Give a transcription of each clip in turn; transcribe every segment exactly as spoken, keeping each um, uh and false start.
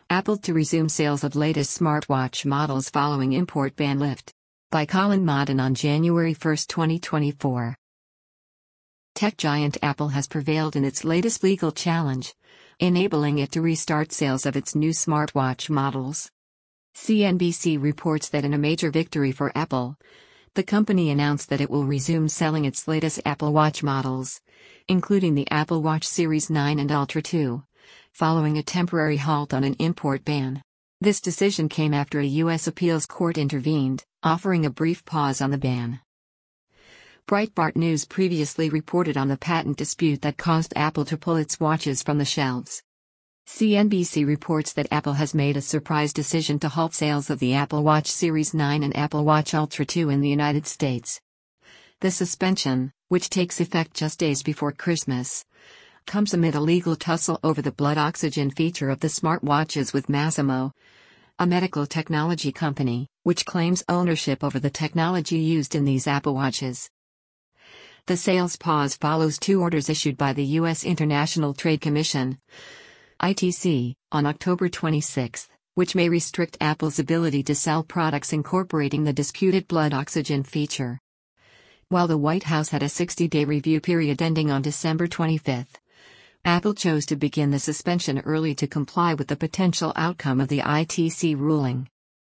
Apple to resume sales of latest smartwatch models following import ban lift. By Colin Modden on January first, twenty twenty-four. Tech giant Apple has prevailed in its latest legal challenge, enabling it to restart sales of its new smartwatch models. C N B C reports that in a major victory for Apple, the company announced that it will resume selling its latest Apple Watch models, including the Apple Watch Series nine and Ultra two, following a temporary halt on an import ban. This decision came after a U S appeals court intervened, offering a brief pause on the ban. Breitbart News previously reported on the patent dispute that caused Apple to pull its watches from the shelves. C N B C reports that Apple has made a surprise decision to halt sales of the Apple Watch Series nine and Apple Watch Ultra two in the United States. The suspension, which takes effect just days before Christmas, comes amid a legal tussle over the blood oxygen feature of the smartwatches with Masimo, a medical technology company, which claims ownership over the technology used in these Apple Watches. The sales pause follows two orders issued by the U S International Trade Commission, I T C, on October twenty-sixth, which may restrict Apple's ability to sell products incorporating the disputed blood oxygen feature. While the White House had a sixty-day review period ending on December twenty-fifth, Apple chose to begin the suspension early to comply with the potential outcome of the I T C ruling.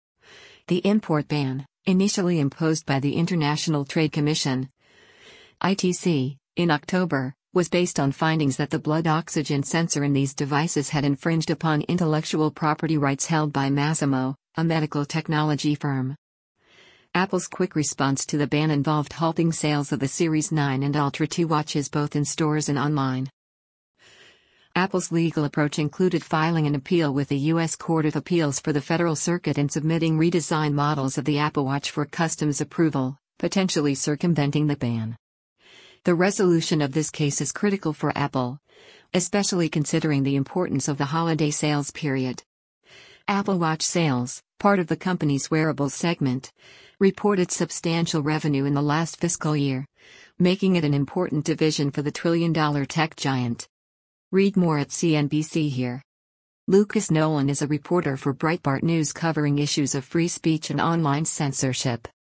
The import ban, initially imposed by the International Trade Commission, I T C, in October, was based on findings that the blood oxygen sensor in these devices had infringed upon intellectual property rights held by Masimo, a medical technology firm. Apple's quick response to the ban involved halting sales of the Series nine and Ultra two watches both in stores and online. Apple's legal approach included filing an appeal with the U S Court of Appeals for the Federal Circuit and submitting redesigned models of the Apple Watch for customs approval, potentially circumventing the ban. The resolution of this case is critical for Apple, especially considering the importance of the holiday sales period. Apple Watch sales, part of the company's wearables segment, reported substantial revenue in the last fiscal year, making it an important division for the trillion-dollar tech giant. Read more at C N B C here. Lucas Nolan is a reporter for Breitbart News covering issues of free speech and online censorship.